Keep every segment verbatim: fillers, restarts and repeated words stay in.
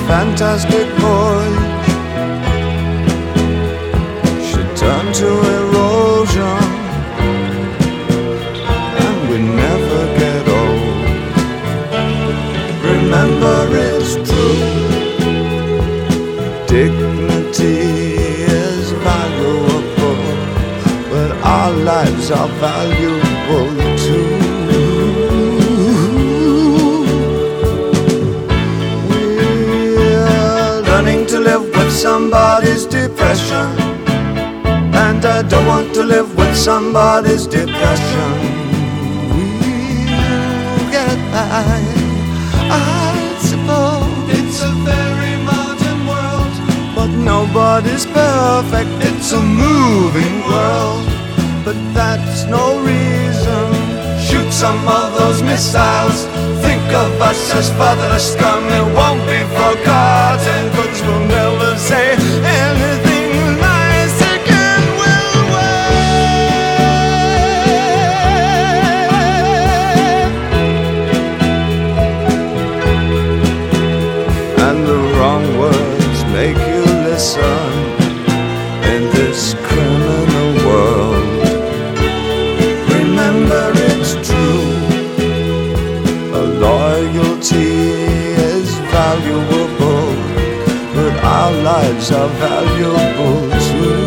fantastic voyage should turn to erosion, and we never get old. Remember, it's true, dignity is valuable, but our lives are valuable too. We're learning to live with somebody's depression, and I don't want to live with somebody's depression. We'll get by, I suppose. It's a very modern world, but nobody's perfect. It's a moving world, but that's no reason. Shoot some of those missiles. Think of us as fatherless scum. It won't be forgotten. Cooks will never say anything nice again. We'll wait. And the wrong words make you listen in this criminal world. Remember, it's true, loyalty is valuable, but our lives are valuable too.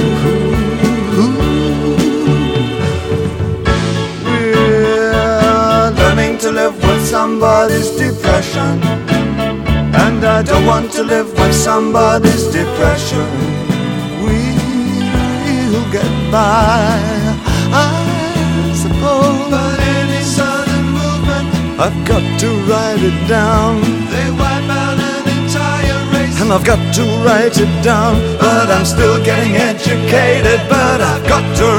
We're learning to live with somebody's depression, and I don't want to live with somebody's depression. We'll get by, I suppose. But any sudden movement, I've got to write it down. They wipe out an entire race, and I've got to write it down. But I'm still getting educated, but I've got to